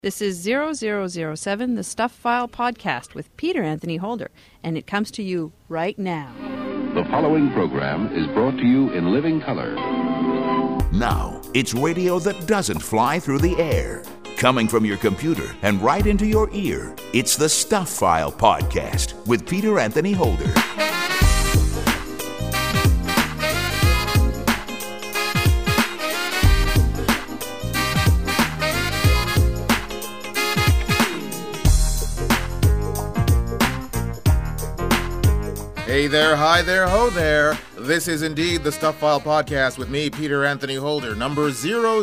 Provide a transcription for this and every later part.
This is 0007, the Stuff File podcast with Peter Anthony Holder, and it comes to you right now. The following program is brought to you in living color. Now, it's radio that doesn't fly through the air. Coming from your computer and right into your ear, it's the Stuff File podcast with Peter Anthony Holder. Hey there, hi there, ho there. This is indeed the Stuff File podcast with me, Peter Anthony Holder, number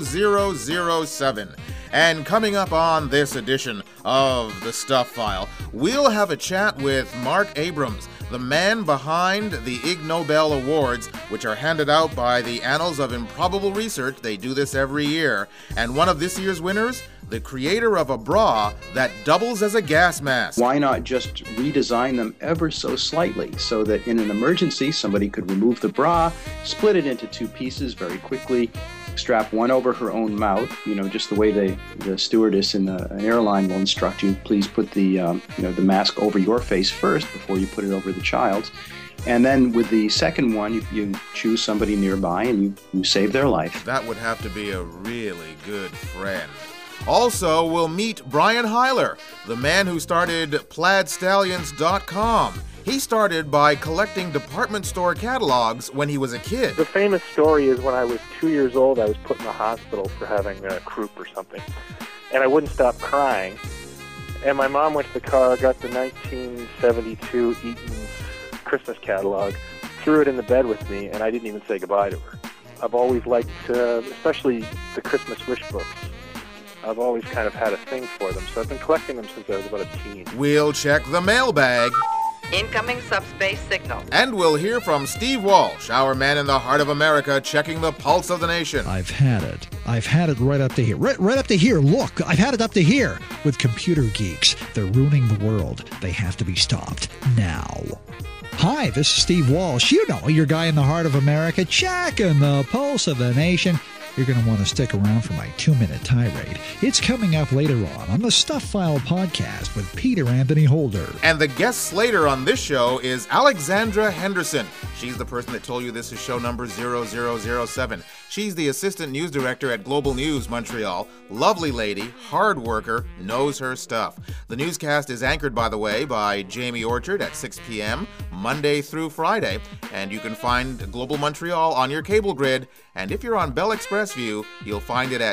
0007. And coming up on this edition of the Stuff File, we'll have a chat with Marc Abrams, the man behind the Ig Nobel Awards, which are handed out by the Annals of Improbable Research. They do this every year. And one of this year's winners, the creator of a bra that doubles as a gas mask. Why not just redesign them ever so slightly so that in an emergency somebody could remove the bra, split it into two pieces very quickly, strap one over her own mouth, just the way the stewardess in an airline will instruct you, please put the mask over your face first before you put it over the child's. And then with the second one, you choose somebody nearby and you save their life. That would have to be a really good friend. Also, we'll meet Brian Heiler, the man who started PlaidStallions.com. He started by collecting department store catalogs when he was a kid. The famous story is when I was 2 years old, I was put in the hospital for having croup or something. And I wouldn't stop crying. And my mom went to the car, got the 1972 Eaton's Christmas catalog, threw it in the bed with me, and I didn't even say goodbye to her. I've always liked, especially the Christmas wish books. I've always kind of had a thing for them, so I've been collecting them since I was about a teen. We'll check the mailbag. Incoming subspace signal. And we'll hear from Steve Walsh, our man in the heart of America, checking the pulse of the nation. I've had it right up to here. Right up to here. Look, I've had it up to here with computer geeks. They're ruining the world. They have to be stopped now. Hi, this is Steve Walsh. Your guy in the heart of America, checking the pulse of the nation. You're going to want to stick around for my 2-minute tirade. It's coming up later on the Stuff File podcast with Peter Anthony Holder. And the guest slater on this show is Alexandra Henderson. She's the person that told you this is show number 0007. She's the assistant news director at Global News Montreal. Lovely lady, hard worker, knows her stuff. The newscast is anchored, by the way, by Jamie Orchard at 6 p.m. Monday through Friday. And you can find Global Montreal on your cable grid. And if you're on Bell Express View, you'll find it at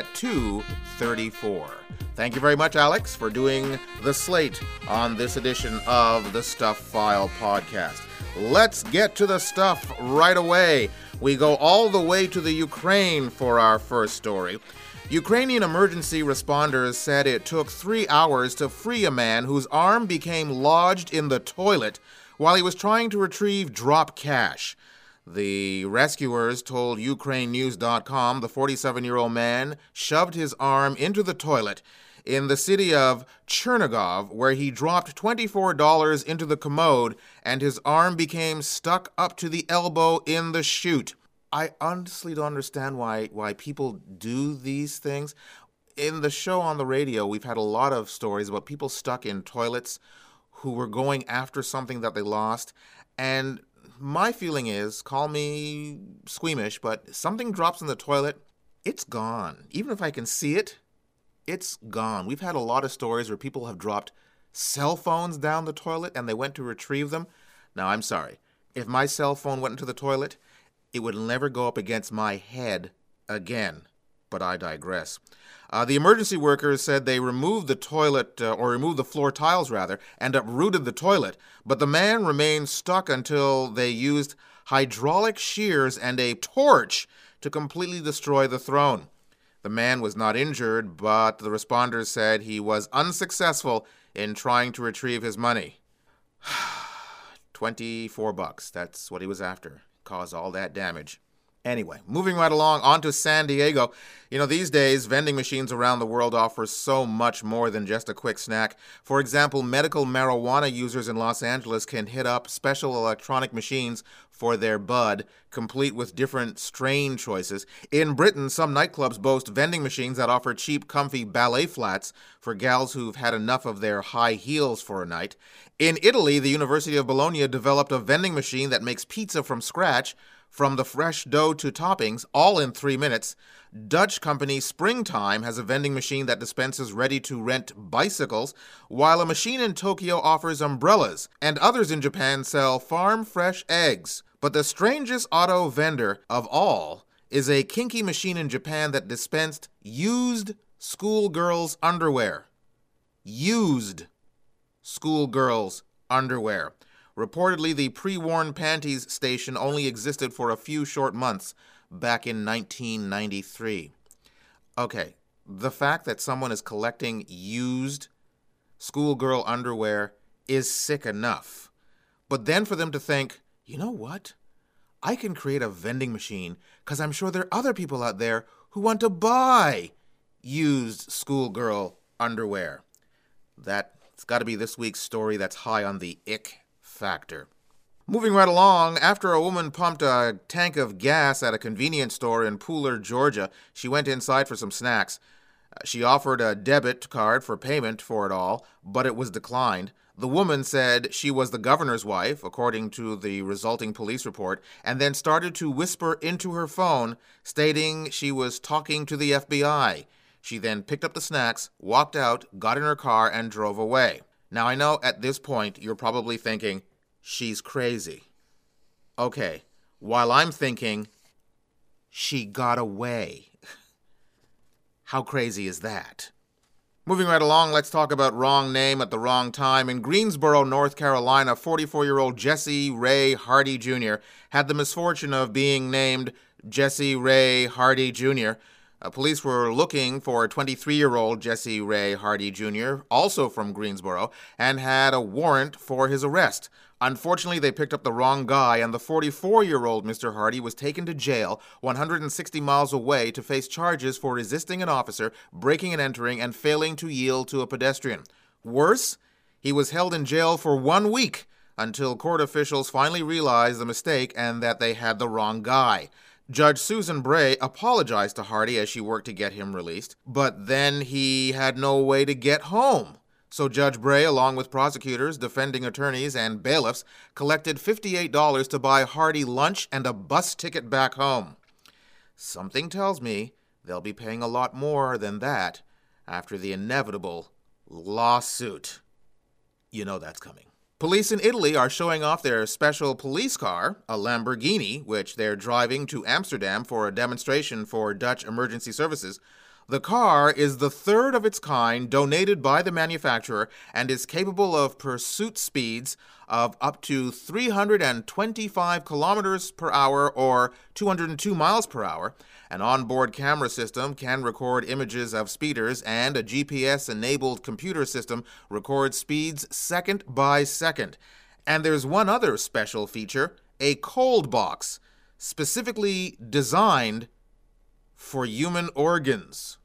2:34. Thank you very much, Alex, for doing the slate on this edition of the Stuff File podcast. Let's get to the stuff right away. We go all the way to the Ukraine for our first story. Ukrainian emergency responders said it took 3 hours to free a man whose arm became lodged in the toilet while he was trying to retrieve drop cash. The rescuers told UkraineNews.com the 47-year-old man shoved his arm into the toilet in the city of Chernigov, where he dropped $24 into the commode and his arm became stuck up to the elbow in the chute. I honestly don't understand why people do these things. In the show on the radio, we've had a lot of stories about people stuck in toilets who were going after something that they lost. And my feeling is, call me squeamish, but something drops in the toilet, it's gone. Even if I can see it, it's gone. We've had a lot of stories where people have dropped cell phones down the toilet and they went to retrieve them. Now, I'm sorry. If my cell phone went into the toilet, it would never go up against my head again. But I digress. The emergency workers said they removed the floor tiles, and uprooted the toilet. But the man remained stuck until they used hydraulic shears and a torch to completely destroy the throne. The man was not injured, but the responders said he was unsuccessful in trying to retrieve his money. $24, that's what he was after. Caused all that damage. Anyway, moving right along, on to San Diego. You know, these days, vending machines around the world offer so much more than just a quick snack. For example, medical marijuana users in Los Angeles can hit up special electronic machines for their bud, complete with different strain choices. In Britain, some nightclubs boast vending machines that offer cheap, comfy ballet flats for gals who've had enough of their high heels for a night. In Italy, the University of Bologna developed a vending machine that makes pizza from scratch, from the fresh dough to toppings, all in 3 minutes. Dutch company Springtime has a vending machine that dispenses ready-to-rent bicycles, while a machine in Tokyo offers umbrellas, and others in Japan sell farm-fresh eggs. But the strangest auto vendor of all is a kinky machine in Japan that dispensed used schoolgirls' underwear. Used schoolgirls' underwear. Reportedly, the pre-worn panties station only existed for a few short months back in 1993. Okay, the fact that someone is collecting used schoolgirl underwear is sick enough. But then for them to think, you know what? I can create a vending machine because I'm sure there are other people out there who want to buy used schoolgirl underwear. That's got to be this week's story that's high on the ick factor. Moving right along, after a woman pumped a tank of gas at a convenience store in Pooler, Georgia, she went inside for some snacks. She offered a debit card for payment for it all, but it was declined. The woman said she was the governor's wife, according to the resulting police report, and then started to whisper into her phone, stating she was talking to the FBI. She then picked up the snacks, walked out, got in her car, and drove away. Now, I know at this point you're probably thinking, she's crazy. Okay, while I'm thinking, she got away. How crazy is that? Moving right along, let's talk about wrong name at the wrong time. In Greensboro, North Carolina, 44-year-old Jesse Ray Hardy Jr. had the misfortune of being named Jesse Ray Hardy Jr. Police were looking for 23-year-old Jesse Ray Hardy Jr., also from Greensboro, and had a warrant for his arrest. Unfortunately, they picked up the wrong guy, and the 44-year-old Mr. Hardy was taken to jail 160 miles away to face charges for resisting an officer, breaking and entering, and failing to yield to a pedestrian. Worse, he was held in jail for 1 week until court officials finally realized the mistake and that they had the wrong guy. Judge Susan Bray apologized to Hardy as she worked to get him released, but then he had no way to get home. So Judge Bray, along with prosecutors, defending attorneys, and bailiffs, collected $58 to buy Hardy lunch and a bus ticket back home. Something tells me they'll be paying a lot more than that after the inevitable lawsuit. You know that's coming. Police in Italy are showing off their special police car, a Lamborghini, which they're driving to Amsterdam for a demonstration for Dutch emergency services. The car is the third of its kind donated by the manufacturer and is capable of pursuit speeds of up to 325 kilometers per hour or 202 miles per hour. An onboard camera system can record images of speeders, and a GPS-enabled computer system records speeds second by second. And there's one other special feature, a cold box, specifically designed for human organs.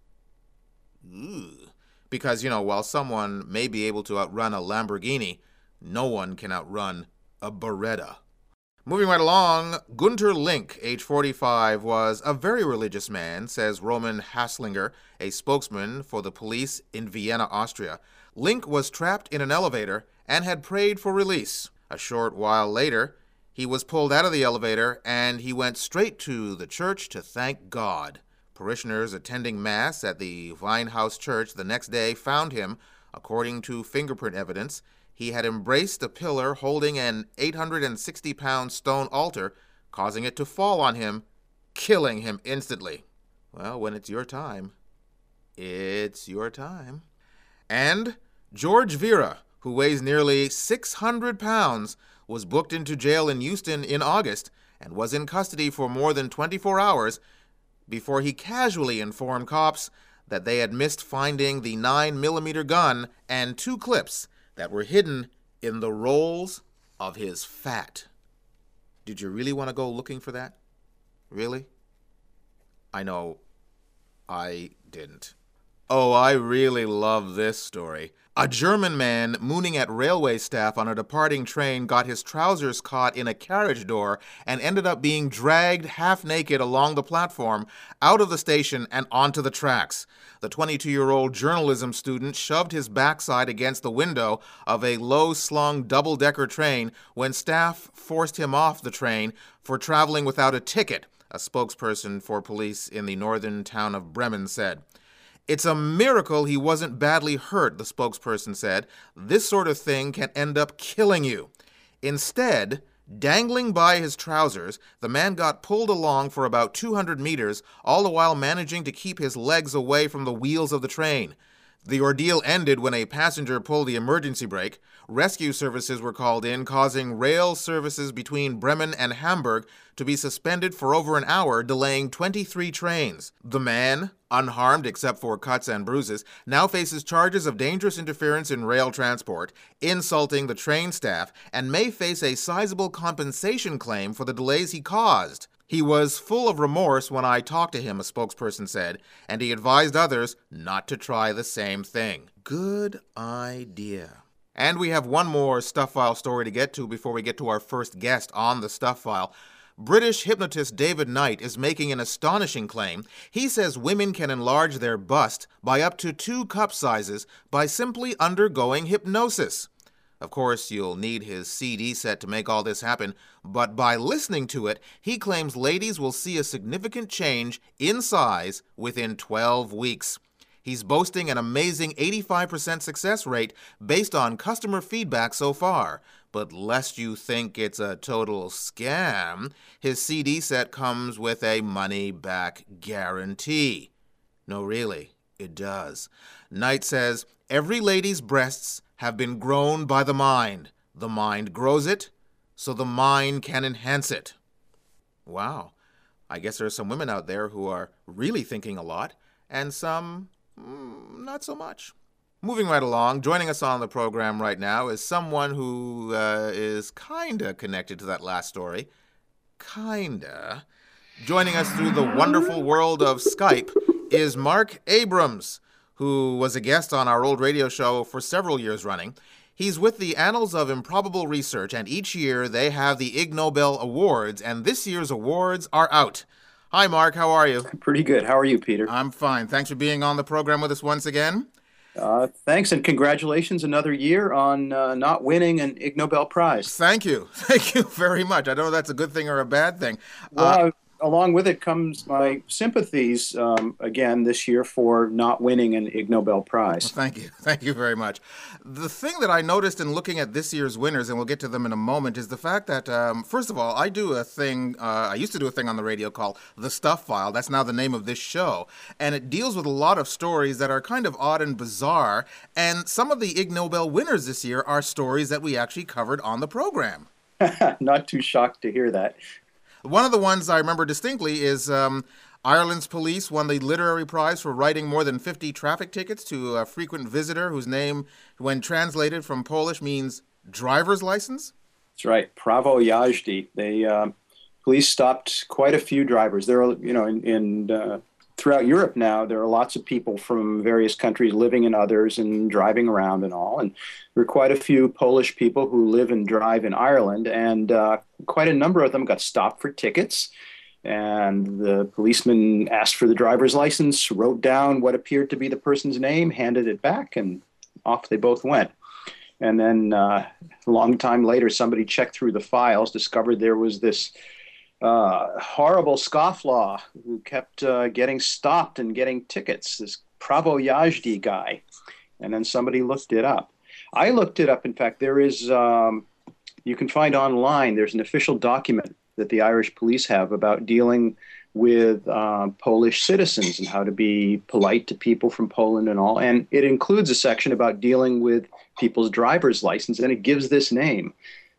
Because, while someone may be able to outrun a Lamborghini, no one can outrun a Beretta. Moving right along, Gunter Link, age 45, was a very religious man, says Roman Haslinger, a spokesman for the police in Vienna, Austria. Link was trapped in an elevator and had prayed for release. A short while later, he was pulled out of the elevator and he went straight to the church to thank God. Parishioners attending Mass at the Winehouse Church the next day found him, according to fingerprint evidence. He had embraced a pillar holding an 860-pound stone altar, causing it to fall on him, killing him instantly. Well, when it's your time, it's your time. And George Vera, who weighs nearly 600 pounds, was booked into jail in Houston in August and was in custody for more than 24 hours before he casually informed cops that they had missed finding the 9mm gun and 2 clips that were hidden in the rolls of his fat. Did you really want to go looking for that? Really? I know I didn't. Oh, I really love this story. A German man mooning at railway staff on a departing train got his trousers caught in a carriage door and ended up being dragged half naked along the platform, out of the station and onto the tracks. The 22-year-old journalism student shoved his backside against the window of a low-slung double-decker train when staff forced him off the train for traveling without a ticket, a spokesperson for police in the northern town of Bremen said. It's a miracle he wasn't badly hurt, the spokesperson said. This sort of thing can end up killing you. Instead, dangling by his trousers, the man got pulled along for about 200 meters, all the while managing to keep his legs away from the wheels of the train. The ordeal ended when a passenger pulled the emergency brake. Rescue services were called in, causing rail services between Bremen and Hamburg to be suspended for over an hour, delaying 23 trains. The man, unharmed except for cuts and bruises, now faces charges of dangerous interference in rail transport, insulting the train staff, and may face a sizable compensation claim for the delays he caused. He was full of remorse when I talked to him, a spokesperson said, and he advised others not to try the same thing. Good idea. And we have one more Stuff File story to get to before we get to our first guest on the Stuff File. British hypnotist David Knight is making an astonishing claim. He says women can enlarge their bust by up to 2 cup sizes by simply undergoing hypnosis. Of course, you'll need his CD set to make all this happen, but by listening to it, he claims ladies will see a significant change in size within 12 weeks. He's boasting an amazing 85% success rate based on customer feedback so far. But lest you think it's a total scam, his CD set comes with a money-back guarantee. No, really, it does. Knight says, every lady's breasts have been grown by the mind. The mind grows it, so the mind can enhance it. Wow. I guess there are some women out there who are really thinking a lot, and some not so much. Moving right along, joining us on the program right now is someone who is kinda connected to that last story. Kinda. Joining us through the wonderful world of Skype is Mark Abrams, who was a guest on our old radio show for several years running. He's with the Annals of Improbable Research, and each year they have the Ig Nobel Awards, and this year's awards are out. Hi, Mark. How are you? Pretty good. How are you, Peter? I'm fine. Thanks for being on the program with us once again. Thanks, and congratulations another year on not winning an Ig Nobel Prize. Thank you. Thank you very much. I don't know if that's a good thing or a bad thing. Well, along with it comes my sympathies, again, this year for not winning an Ig Nobel Prize. Well, thank you. Thank you very much. The thing that I noticed in looking at this year's winners, and we'll get to them in a moment, is the fact that, first of all, I used to do a thing on the radio called The Stuff File. That's now the name of this show. And it deals with a lot of stories that are kind of odd and bizarre. And some of the Ig Nobel winners this year are stories that we actually covered on the program. Not too shocked to hear that. One of the ones I remember distinctly is Ireland's police won the literary prize for writing more than 50 traffic tickets to a frequent visitor whose name, when translated from Polish, means driver's license. That's right, Prawo jazdy. Police stopped quite a few drivers. There are, throughout Europe now, there are lots of people from various countries living in others and driving around and all. And there are quite a few Polish people who live and drive in Ireland, and quite a number of them got stopped for tickets. And the policeman asked for the driver's license, wrote down what appeared to be the person's name, handed it back, and off they both went. And then a long time later, somebody checked through the files, discovered there was this horrible scofflaw who kept getting stopped and getting tickets, this Prawo jazdy guy. And then somebody looked it up. I looked it up. In fact, there is, you can find online, there's an official document that the Irish police have about dealing with Polish citizens and how to be polite to people from Poland and all. And it includes a section about dealing with people's driver's license, and it gives this name.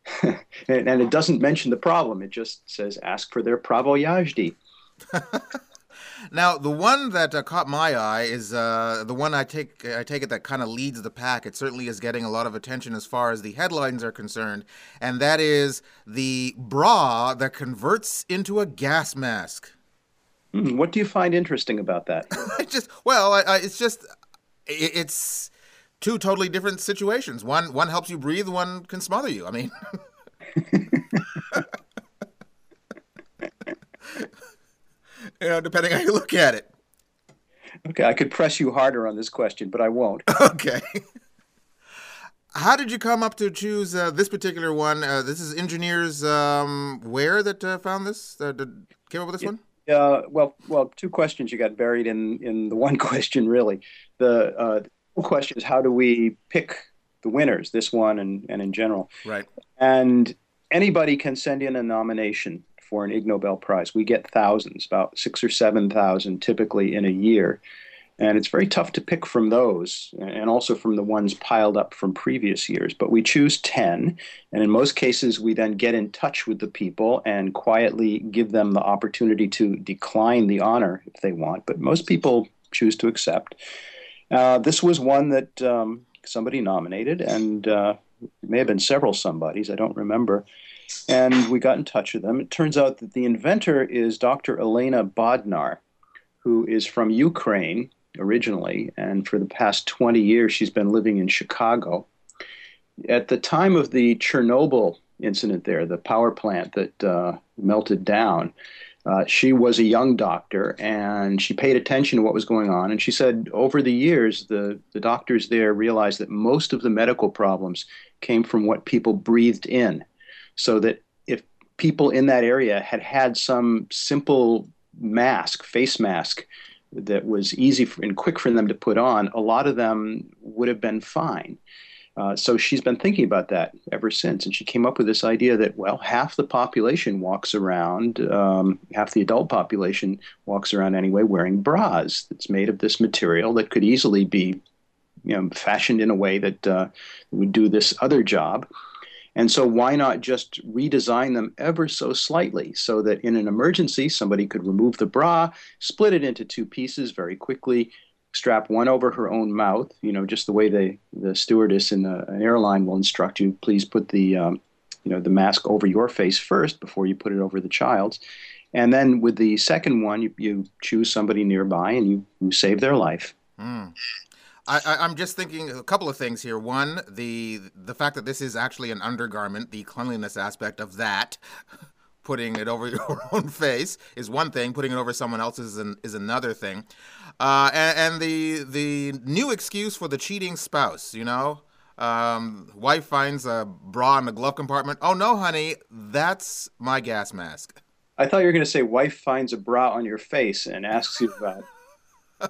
and it doesn't mention the problem. It just says, ask for their Prawo jazdy. Now, the one that caught my eye is the one I take it that kind of leads the pack. It certainly is getting a lot of attention as far as the headlines are concerned, and that is the bra that converts into a gas mask. What do you find interesting about that? It's two totally different situations. One helps you breathe, one can smother you. I mean, depending how you look at it. Okay, I could press you harder on this question, but I won't. Okay. How did you come up to choose this particular one? This is Engineers Wear that found this, came up with this one? Well, two questions you got buried in the one question, really. The question is, how do we pick the winners, this one and in general? Right. And anybody can send in a nomination for an Ig Nobel Prize. We get thousands, about 6,000 or 7,000 typically in a year. And it's very tough to pick from those, and also from the ones piled up from previous years. But we choose 10, and in most cases, we then get in touch with the people and quietly give them the opportunity to decline the honor if they want. But most people choose to accept. This was one that somebody nominated, and it may have been several somebodies, I don't remember. And we got in touch with them. It turns out that the inventor is Dr. Elena Bodnar, who is from Ukraine originally, and for the past 20 years she's been living in Chicago. At the time of the Chernobyl incident there, the power plant that melted down, she was a young doctor, and she paid attention to what was going on. And she said over the years, the doctors there realized that most of the medical problems came from what people breathed in. So that if people in that area had some simple mask, face mask, that was easy and quick for them to put on, a lot of them would have been fine. So she's been thinking about that ever since. And she came up with this idea that, well, half the population walks around, half the adult population walks around anyway wearing bras that's made of this material that could easily be fashioned in a way that would do this other job. And so why not just redesign them ever so slightly so that in an emergency, somebody could remove the bra, split it into two pieces very quickly, strap one over her own mouth, just the way the stewardess in an airline will instruct you, please put the mask over your face first before you put it over the child's. And then with the second one, you choose somebody nearby and you save their life. Mm. I'm just thinking a couple of things here. One, the fact that this is actually an undergarment, the cleanliness aspect of that, putting it over your own face is one thing. Putting it over someone else's is another thing. And the new excuse for the cheating spouse, wife finds a bra in the glove compartment. Oh, no, honey, that's my gas mask. I thought you were going to say wife finds a bra on your face and asks you about it.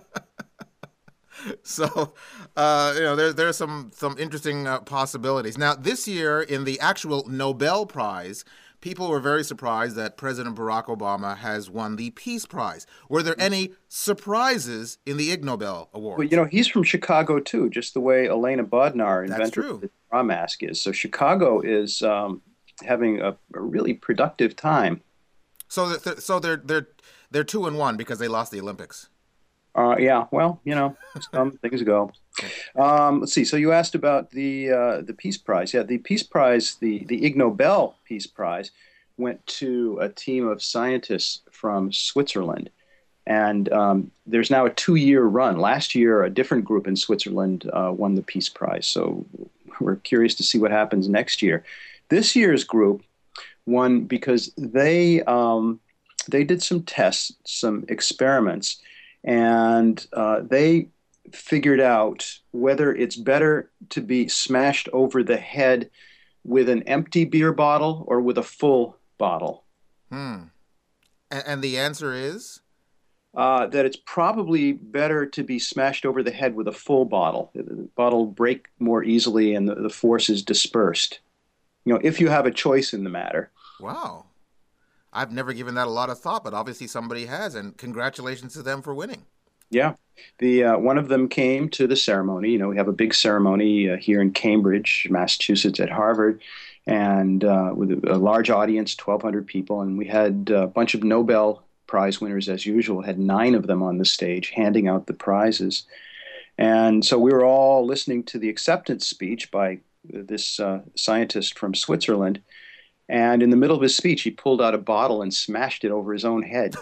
So, there's some interesting possibilities. Now, this year, in the actual Nobel Prize, people were very surprised that President Barack Obama has won the Peace Prize. Were there any surprises in the Ig Nobel Awards? Well, he's from Chicago, too, just the way Elena Bodnar invented the bra mask is. So Chicago is having a really productive time. So they're 2-1 because they lost the Olympics. Yeah, well, some things go. Let's see. So you asked about the Peace Prize. Yeah, the Peace Prize, the Ig Nobel Peace Prize, went to a team of scientists from Switzerland. And there's now a 2-year run. Last year, a different group in Switzerland won the Peace Prize. So we're curious to see what happens next year. This year's group won because they did some tests, some experiments, and they figured out whether it's better to be smashed over the head with an empty beer bottle or with a full bottle. And the answer is? That it's probably better to be smashed over the head with a full bottle. The bottle will break more easily and the force is dispersed. If you have a choice in the matter. Wow. I've never given that a lot of thought, but obviously somebody has, and congratulations to them for winning. Yeah. One of them came to the ceremony. We have a big ceremony here in Cambridge, Massachusetts at Harvard, and with a large audience, 1,200 people, and we had a bunch of Nobel prize winners, as usual, had 9 of them on the stage handing out the prizes. And so we were all listening to the acceptance speech by this scientist from Switzerland. And in the middle of his speech, he pulled out a bottle and smashed it over his own head.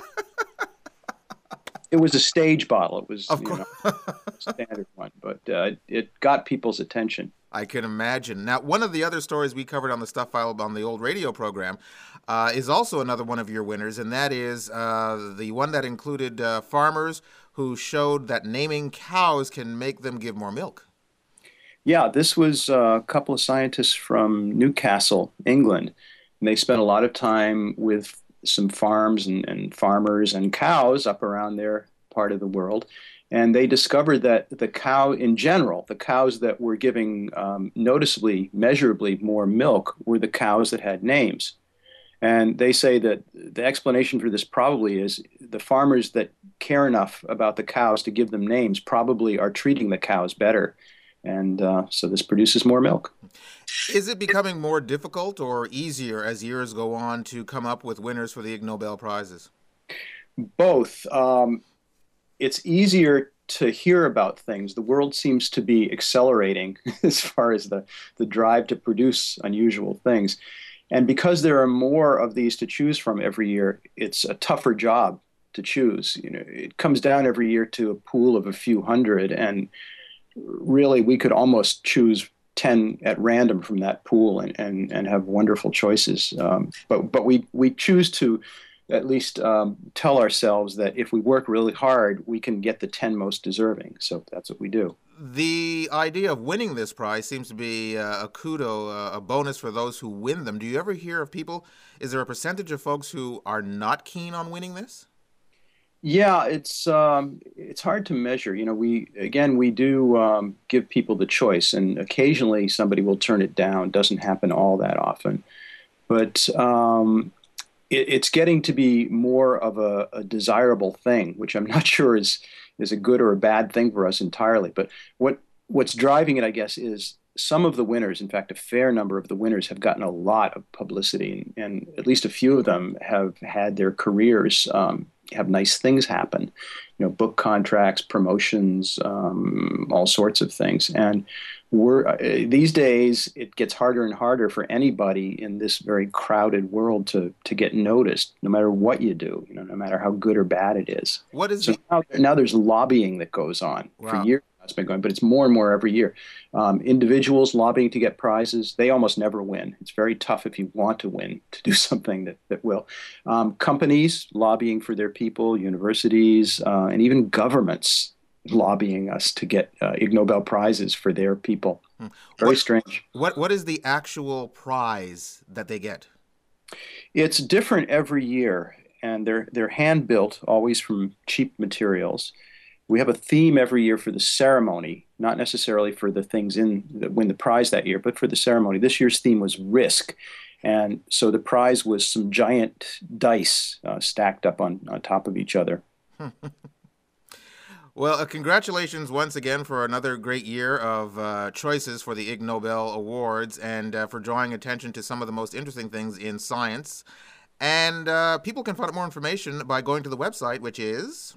It was a stage bottle. It was a standard one, but it got people's attention. I can imagine. Now, one of the other stories we covered on the Stuff File on the old radio program is also another one of your winners, and that is the one that included farmers who showed that naming cows can make them give more milk. Yeah, this was a couple of scientists from Newcastle, England, and they spent a lot of time with some farms and farmers and cows up around their part of the world. And they discovered that the cow in general, the cows that were giving noticeably, measurably more milk were the cows that had names. And they say that the explanation for this probably is the farmers that care enough about the cows to give them names probably are treating the cows better. And so this produces more milk. Is it becoming more difficult or easier as years go on to come up with winners for the Ig Nobel Prizes? Both. It's easier to hear about things. The world seems to be accelerating as far as the drive to produce unusual things. And because there are more of these to choose from every year, it's a tougher job to choose. It comes down every year to a pool of a few hundred, and really we could almost choose 10 at random from that pool and have wonderful choices. But we choose to at least tell ourselves that if we work really hard, we can get the 10 most deserving. So that's what we do. The idea of winning this prize seems to be a kudo, a bonus for those who win them. Do you ever hear of people, is there a percentage of folks who are not keen on winning this? Yeah, it's hard to measure. We do give people the choice, and occasionally somebody will turn it down. Doesn't happen all that often. But it's getting to be more of a desirable thing, which I'm not sure is a good or a bad thing for us entirely. But what's driving it, I guess, is some of the winners, in fact, a fair number of the winners have gotten a lot of publicity, and at least a few of them have had their careers have nice things happen, book contracts, promotions, all sorts of things. And these days, it gets harder and harder for anybody in this very crowded world to get noticed, no matter what you do, no matter how good or bad it is. Now there's lobbying that goes on. Wow. For years. It's been going, but it's more and more every year. Individuals lobbying to get prizes, they almost never win. It's very tough if you want to win to do something that will. Companies lobbying for their people, universities, and even governments lobbying us to get Ig Nobel Prizes for their people. Very strange. What is the actual prize that they get? It's different every year, and they're hand-built, always from cheap materials. We have a theme every year for the ceremony, not necessarily for the things that win the prize that year, but for the ceremony. This year's theme was risk. And so the prize was some giant dice stacked up on top of each other. Well, congratulations once again for another great year of choices for the Ig Nobel Awards and for drawing attention to some of the most interesting things in science. And people can find out more information by going to the website, which is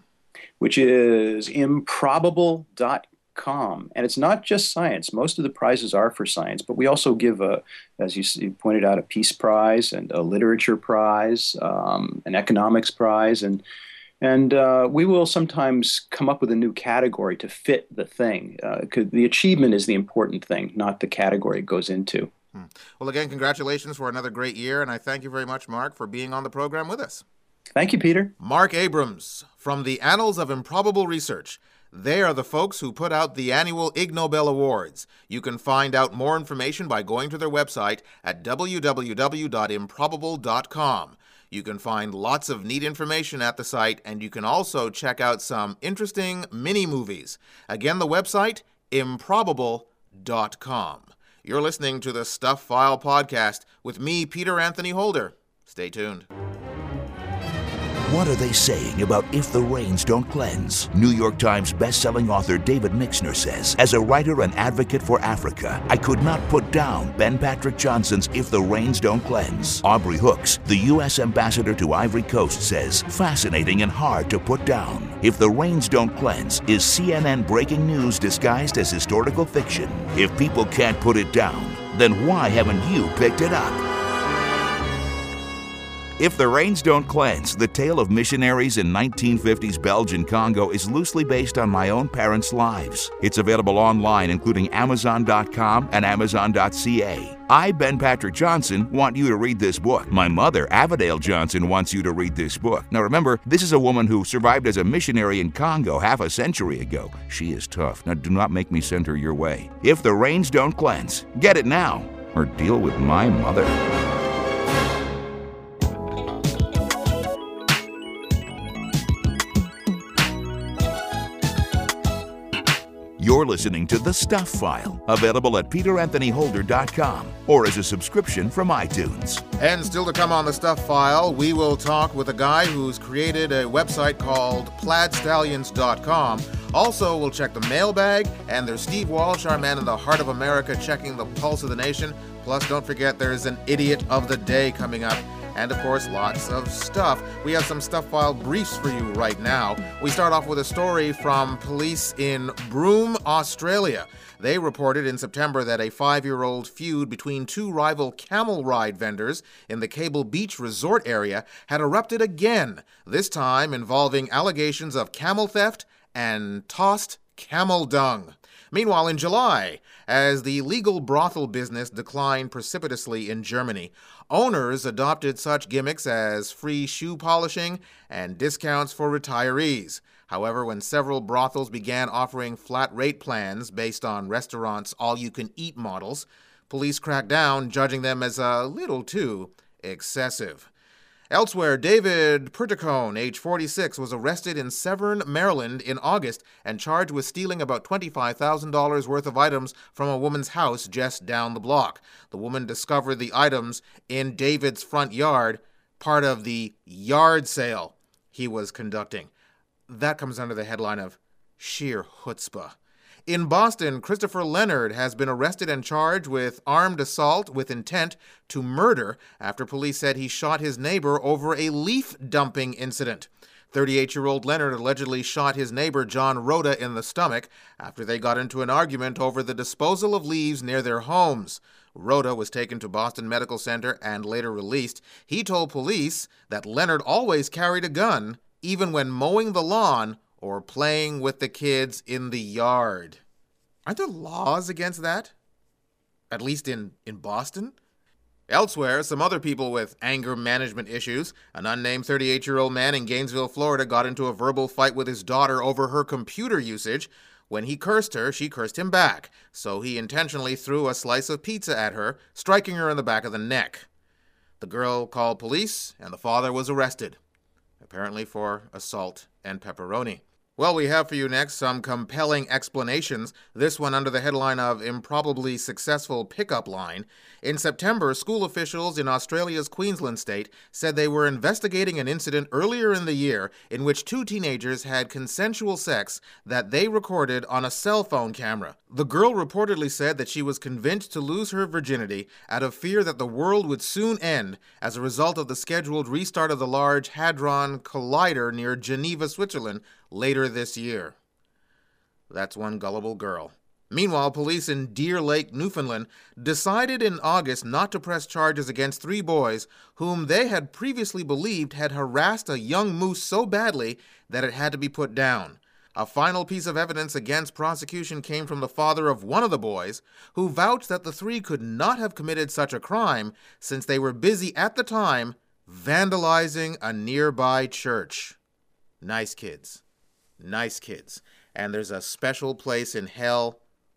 improbable.com. And it's not just science. Most of the prizes are for science, but we also give, as you pointed out, a peace prize and a literature prize, an economics prize, and we will sometimes come up with a new category to fit the thing. 'Cause the achievement is the important thing, not the category it goes into. Well, again, congratulations for another great year, and I thank you very much, Mark, for being on the program with us. Thank you, Peter. Mark Abrams from the Annals of Improbable Research. They are the folks who put out the annual Ig Nobel Awards. You can find out more information by going to their website at www.improbable.com. You can find lots of neat information at the site, and you can also check out some interesting mini-movies. Again, the website, improbable.com. You're listening to the Stuff File Podcast with me, Peter Anthony Holder. Stay tuned. What are they saying about If the Rains Don't Cleanse? New York Times best-selling author David Mixner says, as a writer and advocate for Africa, I could not put down Ben Patrick Johnson's If the Rains Don't Cleanse. Aubrey Hooks, the U.S. ambassador to Ivory Coast, says, fascinating and hard to put down. If the Rains Don't Cleanse is CNN breaking news disguised as historical fiction. If people can't put it down, then why haven't you picked it up? If the Rains Don't Cleanse, the tale of missionaries in 1950s Belgian Congo, is loosely based on my own parents' lives. It's available online, including Amazon.com and Amazon.ca. I, Ben Patrick Johnson, want you to read this book. My mother, Avadale Johnson, wants you to read this book. Now remember, this is a woman who survived as a missionary in Congo half a century ago. She is tough. Now do not make me send her your way. If the Rains Don't Cleanse, get it now, or deal with my mother. You're listening to The Stuff File, available at peteranthonyholder.com or as a subscription from iTunes. And still to come on The Stuff File, we will talk with a guy who's created a website called PlaidStallions.com. Also, we'll check the mailbag, and there's Steve Walsh, our man in the heart of America, checking the pulse of the nation. Plus, don't forget, there's an Idiot of the Day coming up. And, of course, lots of stuff. We have some Stuff File briefs for you right now. We start off with a story from police in Broome, Australia. They reported in September that a 5-year-old feud between two rival camel ride vendors in the Cable Beach resort area had erupted again, this time involving allegations of camel theft and tossed camel dung. Meanwhile, in July, as the legal brothel business declined precipitously in Germany, owners adopted such gimmicks as free shoe polishing and discounts for retirees. However, when several brothels began offering flat rate plans based on restaurants' all-you-can-eat models, police cracked down, judging them as a little too excessive. Elsewhere, David Perticone, age 46, was arrested in Severn, Maryland in August and charged with stealing about $25,000 worth of items from a woman's house just down the block. The woman discovered the items in David's front yard, part of the yard sale he was conducting. That comes under the headline of sheer chutzpah. In Boston, Christopher Leonard has been arrested and charged with armed assault with intent to murder after police said he shot his neighbor over a leaf dumping incident. 38-year-old Leonard allegedly shot his neighbor John Rhoda in the stomach after they got into an argument over the disposal of leaves near their homes. Rhoda was taken to Boston Medical Center and later released. He told police that Leonard always carried a gun, even when mowing the lawn or playing with the kids in the yard. Aren't there laws against that? At least in Boston? Elsewhere, some other people with anger management issues. An unnamed 38-year-old man in Gainesville, Florida, got into a verbal fight with his daughter over her computer usage. When he cursed her, she cursed him back, so he intentionally threw a slice of pizza at her, striking her in the back of the neck. The girl called police, and the father was arrested, apparently for assault and pepperoni. Well, we have for you next some compelling explanations, this one under the headline of Improbably Successful Pickup Line. In September, school officials in Australia's Queensland state said they were investigating an incident earlier in the year in which two teenagers had consensual sex that they recorded on a cell phone camera. The girl reportedly said that she was convinced to lose her virginity out of fear that the world would soon end as a result of the scheduled restart of the Large Hadron Collider near Geneva, Switzerland, later this year. That's one gullible girl. Meanwhile, police in Deer Lake, Newfoundland, decided in August not to press charges against 3 boys whom they had previously believed had harassed a young moose so badly that it had to be put down. A final piece of evidence against prosecution came from the father of one of the boys, who vouched that the 3 could not have committed such a crime since they were busy at the time vandalizing a nearby church. Nice kids. Nice kids. And there's a special place in hell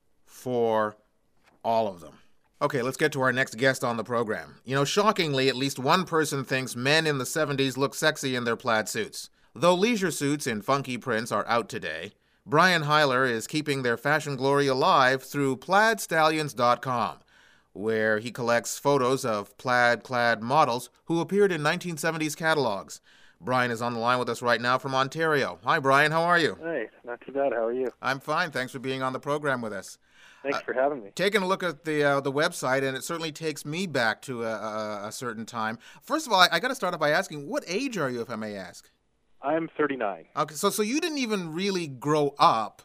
for all of them. Okay, let's get to our next guest on the program. You know, shockingly, at least one person thinks men in the 70s look sexy in their plaid suits. Though leisure suits in funky prints are out today, Brian Heiler is keeping their fashion glory alive through PlaidStallions.com, where he collects photos of plaid-clad models who appeared in 1970s catalogs. Brian is on the line with us right now from Ontario. Hi, Brian. How are you? Hey, not too bad. How are you? I'm fine. Thanks for being on the program with us. Thanks for having me. Taking a look at the website, and it certainly takes me back to a certain time. First of all, I got to start off by asking, what age are you, if I may ask? I'm 39. Okay, so you didn't even really grow up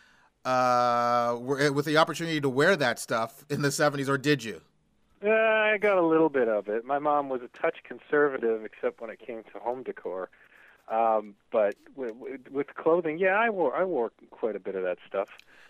with the opportunity to wear that stuff in the 70s, or did you? I got a little bit of it. My mom was a touch conservative, except when it came to home decor. But with clothing, yeah, I wore quite a bit of that stuff.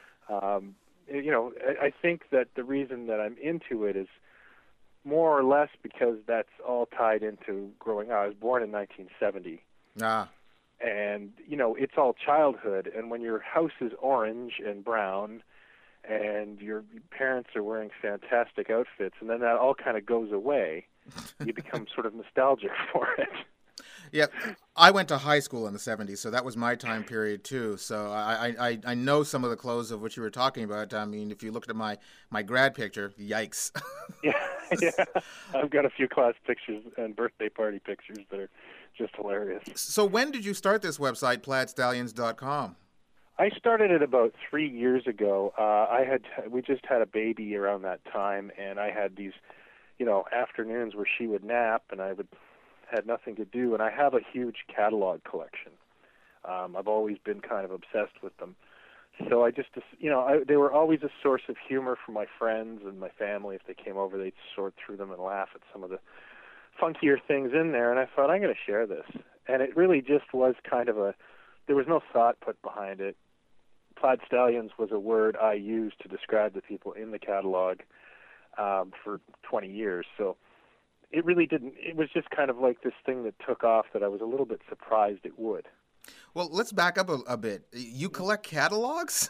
I think that the reason that I'm into it is more or less because that's all tied into growing up. I was born in 1970. And, it's all childhood. And when your house is orange and brown and your parents are wearing fantastic outfits, and then that all kind of goes away, you become sort of nostalgic for it. Yeah, I went to high school in the 70s, so that was my time period too. So I know some of the clothes of what you were talking about. I mean, if you looked at my grad picture, yikes. Yeah. I've got a few class pictures and birthday party pictures that are just hilarious. So when did you start this website, PlaidsStallions.com? I started it about 3 years ago. We just had a baby around that time, and I had these, afternoons where she would nap, and I had nothing to do, and I have a huge catalog collection. I've always been kind of obsessed with them. So I just, they were always a source of humor for my friends and my family. If they came over, they'd sort through them and laugh at some of the funkier things in there, and I thought, I'm going to share this. And it really just was kind of there was no thought put behind it. Plaid Stallions was a word I used to describe the people in the catalog for 20 years. So it really didn't. It was just kind of like this thing that took off that I was a little bit surprised it would. Well, let's back up a bit. You collect catalogs?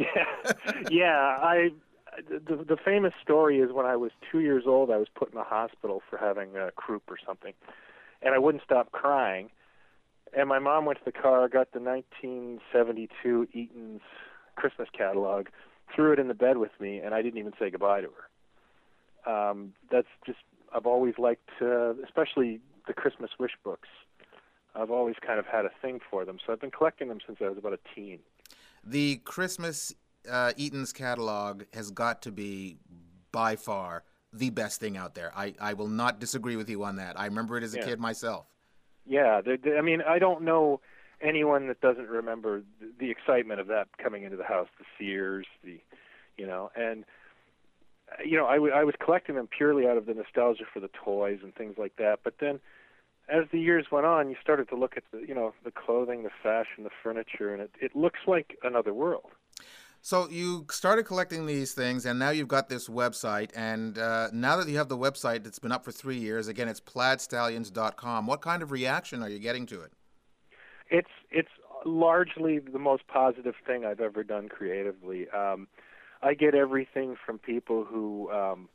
Yeah. The famous story is when I was 2 years old, I was put in the hospital for having croup or something, and I wouldn't stop crying. And my mom went to the car, got the 1972 Eaton's Christmas catalog, threw it in the bed with me, and I didn't even say goodbye to her. That's just, I've always liked, especially the Christmas wish books. I've always kind of had a thing for them, so I've been collecting them since I was about a teen. The Christmas Eaton's catalog has got to be, by far, the best thing out there. I will not disagree with you on that. I remember it as a kid myself. Yeah, I don't know anyone that doesn't remember the excitement of that coming into the house, the Sears, and I was collecting them purely out of the nostalgia for the toys and things like that. But then, as the years went on, you started to look at the clothing, the fashion, the furniture, and it looks like another world. So you started collecting these things, and now you've got this website. And now that you have the website that's been up for 3 years, again, it's PlaidsStallions.com. What kind of reaction are you getting to it? It's largely the most positive thing I've ever done creatively. I get everything from people who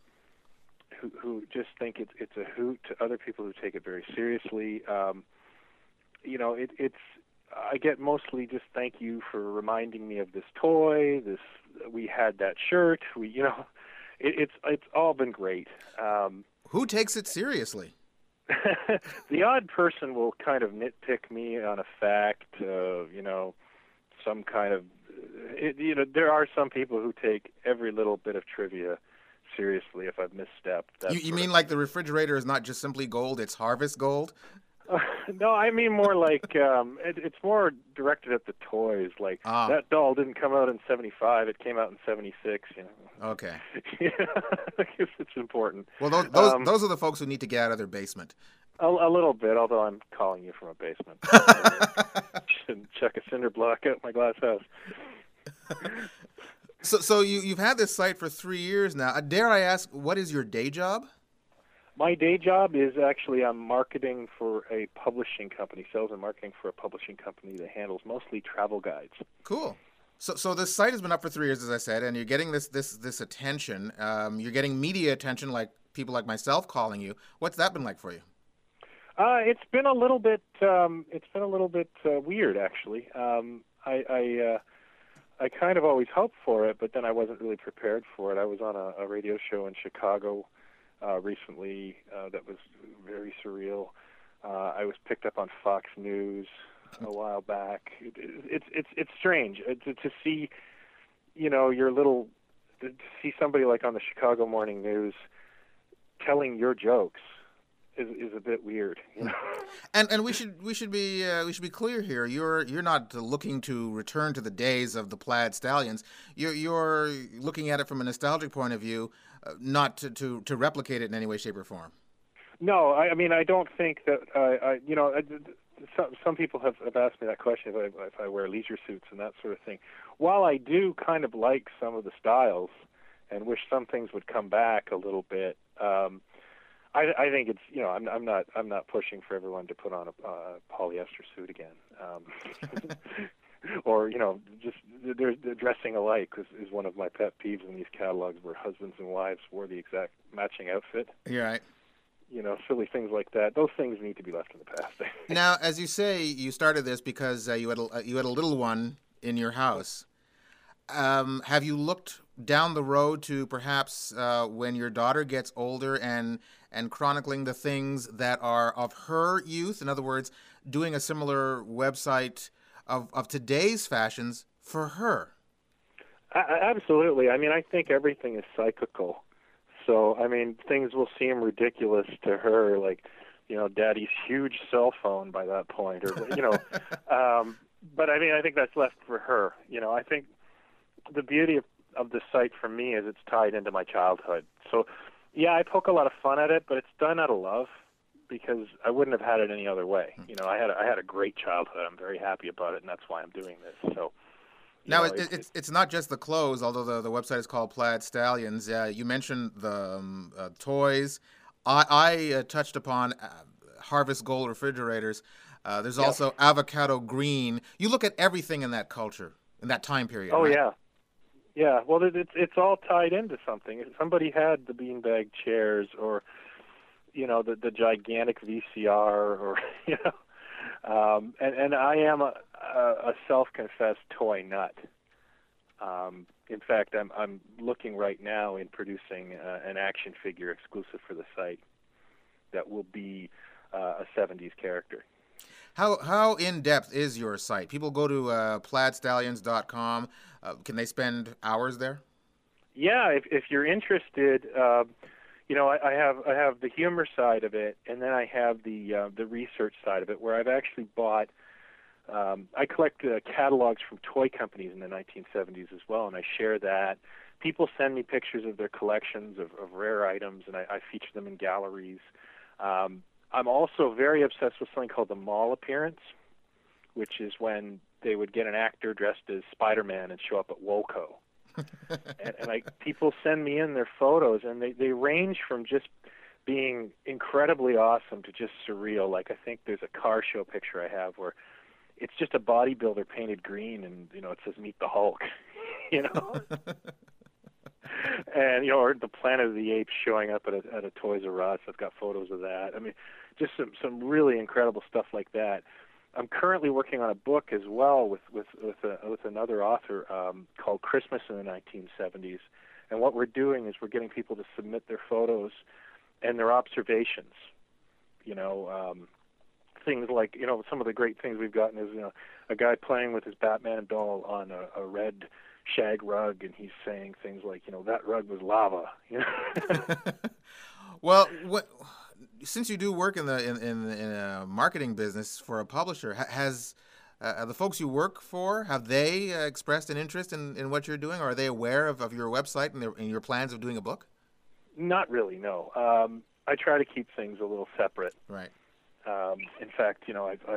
just think it's a hoot to other people who take it very seriously. I get mostly just thank you for reminding me of this toy. We had that shirt. It's all been great. Who takes it seriously? The odd person will kind of nitpick me on a fact, some kind of. There are some people who take every little bit of trivia seriously if I've misstepped. You mean like the refrigerator is not just simply gold, it's harvest gold? No, I mean more like it's more directed at the toys. Like that doll didn't come out in '75; it came out in '76. Okay. I guess it's important. Well, those are the folks who need to get out of their basement. A little bit, although I'm calling you from a basement. Should check a cinder block out my glass house. So you've had this site for 3 years now. Dare I ask, what is your day job? My day job is actually I'm marketing for a publishing company, sales and marketing for a publishing company that handles mostly travel guides. Cool. So this site has been up for 3 years, as I said, and you're getting this attention. You're getting media attention, like people like myself calling you. What's that been like for you? It's been a little bit. Weird, actually. I kind of always hoped for it, but then I wasn't really prepared for it. I was on a radio show in Chicago recently that was very surreal. I was picked up on Fox News a while back. It's strange to see, to see somebody like on the Chicago Morning News telling your jokes is a bit weird, you know. And we should be clear here. You're not looking to return to the days of the Plaid Stallions. You're looking at it from a nostalgic point of view, not to replicate it in any way, shape, or form. No, I mean, I don't think that some people have asked me that question if I wear leisure suits and that sort of thing. While I do kind of like some of the styles and wish some things would come back a little bit, I think it's, I'm not pushing for everyone to put on a polyester suit again, or just they're dressing alike is one of my pet peeves in these catalogs where husbands and wives wore the exact matching outfit. You're right. Silly things like that. Those things need to be left in the past. Now, as you say, you started this because you had a little one in your house. Have you looked down the road to perhaps when your daughter gets older and chronicling the things that are of her youth? In other words, doing a similar website of today's fashions for her? Absolutely. I mean, I think everything is cyclical. So, I mean, things will seem ridiculous to her, like, Daddy's huge cell phone by that point, or, but I mean, I think that's left for her. I think the beauty of the site for me is it's tied into my childhood. So, yeah, I poke a lot of fun at it, but it's done out of love because I wouldn't have had it any other way. I had a great childhood. I'm very happy about it, and that's why I'm doing this. So. Now, it's not just the clothes, although the website is called Plaid Stallions. You mentioned the toys. I touched upon Harvest Gold refrigerators. There's also avocado green. You look at everything in that culture, in that time period. Oh, right? yeah. Yeah, well, it's all tied into something. If somebody had the beanbag chairs or, the gigantic VCR or, and I am a self-confessed toy nut. In fact, I'm looking right now in producing an action figure exclusive for the site that will be a 70s character. How in-depth is your site? People go to plaidstallions.com. Can they spend hours there? Yeah, if you're interested, I have the humor side of it, and then I have the research side of it, where I've actually bought. I collect catalogs from toy companies in the 1970s as well, and I share that. People send me pictures of their collections of rare items, and I feature them in galleries. I'm also very obsessed with something called the mall appearance, which is when they would get an actor dressed as Spider-Man and show up at Woco. and people send me in their photos, and they range from just being incredibly awesome to just surreal. Like, I think there's a car show picture I have where it's just a bodybuilder painted green, and it says "Meet the Hulk," and or the Planet of the Apes showing up at a Toys R Us. I've got photos of that. I mean, just some really incredible stuff like that. I'm currently working on a book as well with another author called Christmas in the 1970s, and what we're doing is we're getting people to submit their photos and their observations. Things like, some of the great things we've gotten is, a guy playing with his Batman doll on a red shag rug, and he's saying things like, that rug was lava. Well, since you do work in a marketing business for a publisher, has the folks you work for, have they expressed an interest in what you're doing, or are they aware of your website and your plans of doing a book? Not really, no. I try to keep things a little separate. Right. In fact,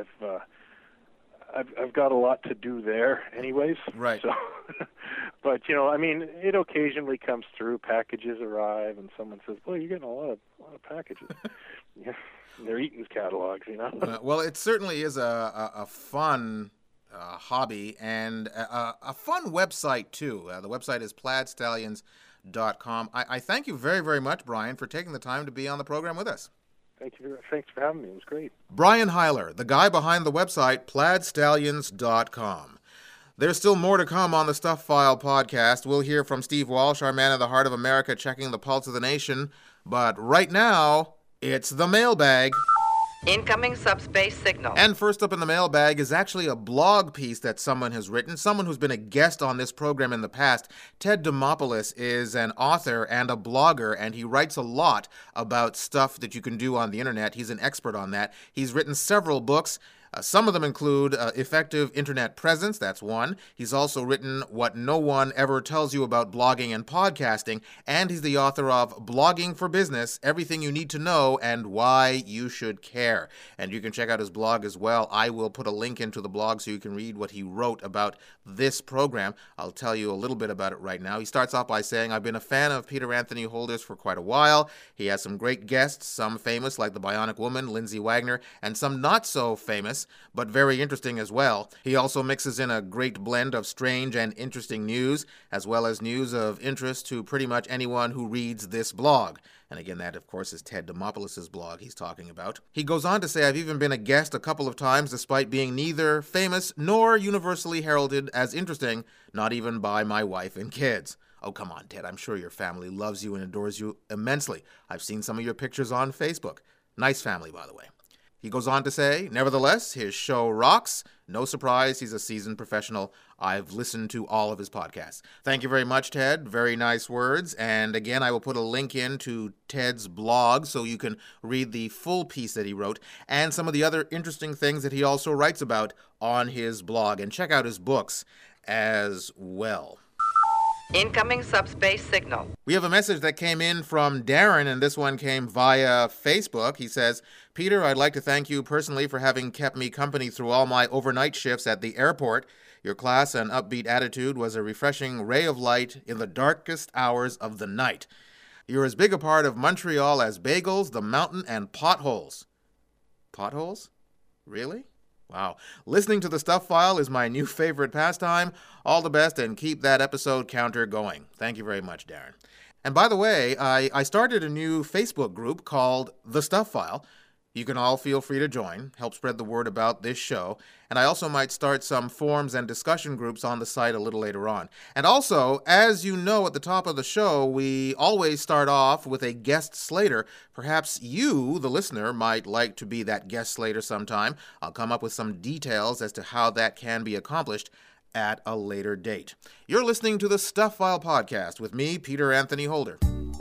I've got a lot to do there, anyways. Right. So, but I mean, it occasionally comes through. Packages arrive, and someone says, "Boy, you're getting a lot of packages." They're Eaton's catalogs, Well, it certainly is a fun hobby and a fun website too. The website is plaidstallions.com. I thank you very, very much, Brian, for taking the time to be on the program with us. Thanks for having me. It was great. Brian Heiler, the guy behind the website, plaidstallions.com. There's still more to come on the Stuff File podcast. We'll hear from Steve Walsh, our man of the heart of America, checking the pulse of the nation. But right now, it's the mailbag. Incoming subspace signal. And first up in the mailbag is actually a blog piece that someone has written, someone who's been a guest on this program in the past. Ted Dimopoulos is an author and a blogger, and he writes a lot about stuff that you can do on the internet. He's an expert on that. He's written several books. Some of them include Effective Internet Presence, that's one. He's also written What No One Ever Tells You About Blogging and Podcasting, and he's the author of Blogging for Business, Everything You Need to Know and Why You Should Care. And you can check out his blog as well. I will put a link into the blog so you can read what he wrote about this program. I'll tell you a little bit about it right now. He starts off by saying, I've been a fan of Peter Anthony Holder's for quite a while. He has some great guests, some famous like the Bionic Woman, Lindsay Wagner, and some not so famous, but very interesting as well. He also mixes in a great blend of strange and interesting news, as well as news of interest to pretty much anyone who reads this blog. And again, that, of course, is Ted Dimopoulos' blog he's talking about. He goes on to say, I've even been a guest a couple of times, despite being neither famous nor universally heralded as interesting, not even by my wife and kids. Oh, come on, Ted. I'm sure your family loves you and adores you immensely. I've seen some of your pictures on Facebook. Nice family, by the way. He goes on to say, nevertheless, his show rocks. No surprise, he's a seasoned professional. I've listened to all of his podcasts. Thank you very much, Ted. Very nice words. And again, I will put a link in to Ted's blog so you can read the full piece that he wrote and some of the other interesting things that he also writes about on his blog. And check out his books as well. Incoming subspace signal. We have a message that came in from Darren, and this one came via Facebook. He says, Peter, I'd like to thank you personally for having kept me company through all my overnight shifts at the airport. Your class and upbeat attitude was a refreshing ray of light in the darkest hours of the night. You're as big a part of Montreal as bagels, the mountain, and potholes. Potholes? Really? Wow. Listening to the Stuff File is my new favorite pastime. All the best, and keep that episode counter going. Thank you very much, Darren. And by the way, I started a new Facebook group called The Stuff File. You can all feel free to join, help spread the word about this show. And I also might start some forums and discussion groups on the site a little later on. And also, as you know at the top of the show, we always start off with a guest slater. Perhaps you, the listener, might like to be that guest slater sometime. I'll come up with some details as to how that can be accomplished at a later date. You're listening to the Stuff File Podcast with me, Peter Anthony Holder.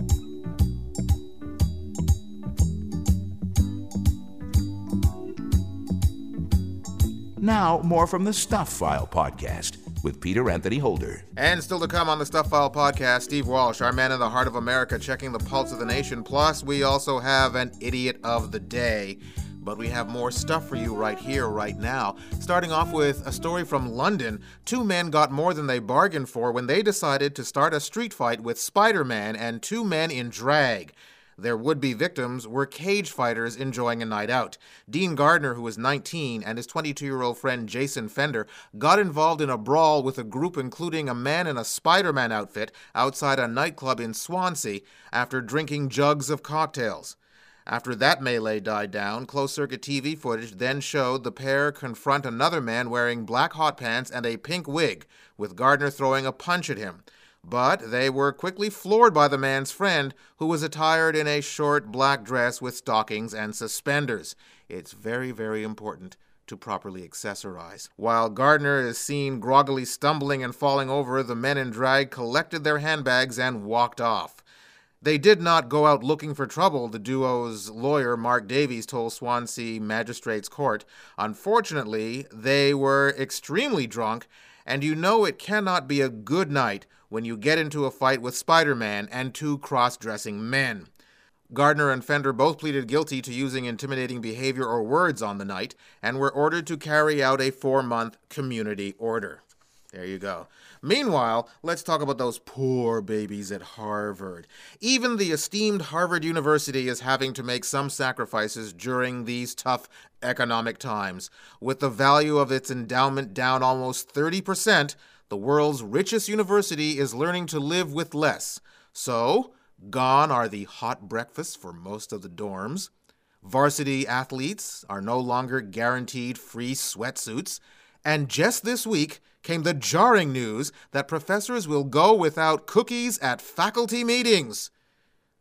Now, more from the Stuff File Podcast with Peter Anthony Holder. And still to come on the Stuff File Podcast, Steve Walsh, our man in the heart of America, checking the pulse of the nation. Plus, we also have an Idiot of the Day. But we have more stuff for you right here, right now. Starting off with a story from London. 2 men got more than they bargained for when they decided to start a street fight with Spider-Man and 2 men in drag. Their would-be victims were cage fighters enjoying a night out. Dean Gardner, who was 19, and his 22-year-old friend Jason Fender got involved in a brawl with a group including a man in a Spider-Man outfit outside a nightclub in Swansea after drinking jugs of cocktails. After that melee died down, closed-circuit TV footage then showed the pair confront another man wearing black hot pants and a pink wig, with Gardner throwing a punch at him. But they were quickly floored by the man's friend, who was attired in a short black dress with stockings and suspenders. It's very, very important to properly accessorize. While Gardner is seen groggily stumbling and falling over, the men in drag collected their handbags and walked off. They did not go out looking for trouble, the duo's lawyer, Mark Davies, told Swansea Magistrates Court. Unfortunately, they were extremely drunk, and you know it cannot be a good night when you get into a fight with Spider-Man and 2 cross-dressing men. Gardner and Fender both pleaded guilty to using intimidating behavior or words on the night and were ordered to carry out a 4-month community order. There you go. Meanwhile, let's talk about those poor babies at Harvard. Even the esteemed Harvard University is having to make some sacrifices during these tough economic times. With the value of its endowment down almost 30%, the world's richest university is learning to live with less. So, gone are the hot breakfasts for most of the dorms. Varsity athletes are no longer guaranteed free sweatsuits. And just this week came the jarring news that professors will go without cookies at faculty meetings.